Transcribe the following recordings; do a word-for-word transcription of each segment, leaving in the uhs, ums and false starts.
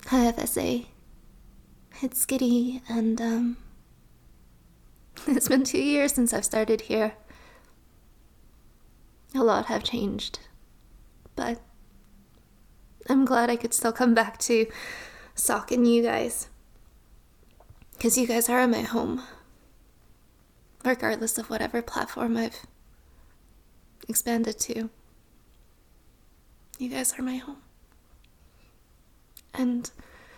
Hi, F S A. It's Skitty, and, um, it's been two years since I've started here. A lot have changed, but I'm glad I could still come back to Sock and you guys. Because you guys are my home. Regardless of whatever platform I've expanded to. You guys are my home. And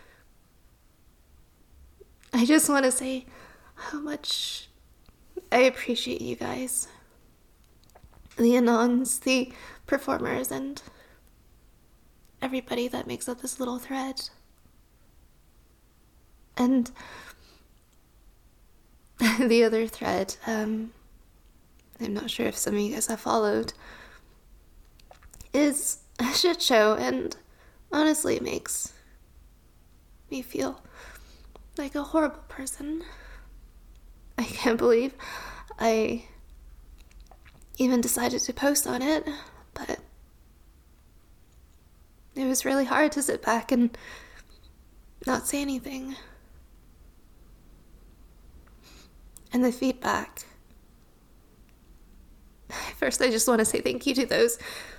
I just want to say how much I appreciate you guys. The Anons, the performers, and everybody that makes up this little thread. And the other thread, um, I'm not sure if some of you guys have followed, is a shit show, and honestly it makes me feel like a horrible person. I can't believe I even decided to post on it, but it was really hard to sit back and not say anything. And the feedback. First, I just want to say thank you to those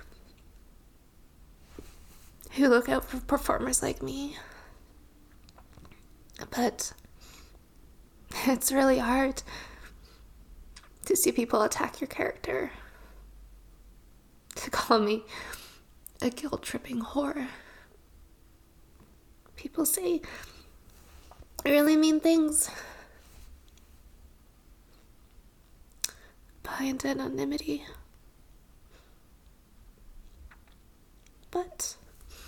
who look out for performers like me. But it's really hard to see people attack your character. To call me a guilt-tripping whore. People say really mean things behind anonymity. But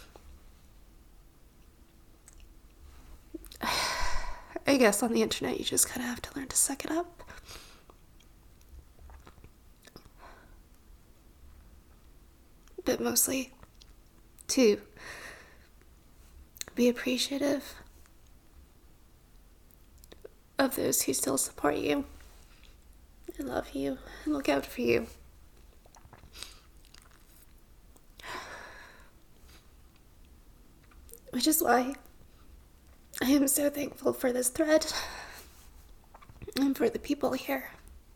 I guess on the internet you just kind of have to learn to suck it up. But mostly to be appreciative of those who still support you and love you and look out for you. Which is why I am so thankful for this thread and for the people here.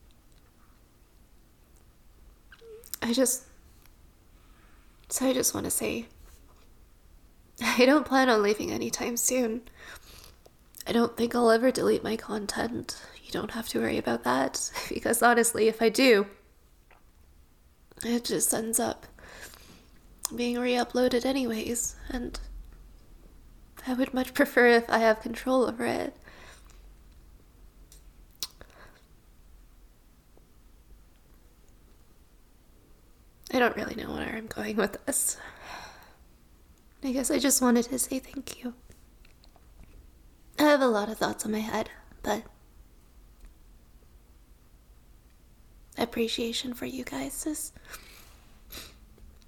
I just, so I just want to say, I don't plan on leaving anytime soon. I don't think I'll ever delete my content. You don't have to worry about that, because honestly, if I do, it just ends up being re-uploaded anyways, and I would much prefer if I have control over it. I don't really know where I'm going with this. I guess I just wanted to say thank you. I have a lot of thoughts in my head, but appreciation for you guys is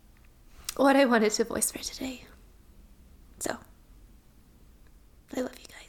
what I wanted to voice for today. So, I love you guys.